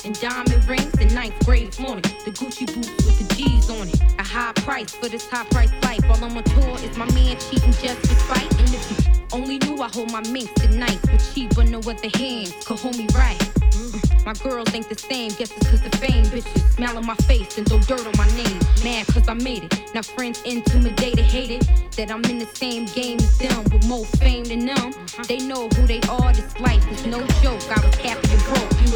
and diamond rings in ninth grade flaunting. The Gucci boots with the G's on it. A high price for this high price life. While I'm on tour, is my man cheating just for spite? And if you only knew I hold my minks tonight, but cheap but no other hands could hold me right. My girls ain't the same, guess it's cause the fame. Bitches smile on my face and throw dirt on my name. Mad cause I made it. Now friends intimidated, hated that I'm in the same game as them, with more fame than them. They know who they are, this life is no joke. I was happy and broke. You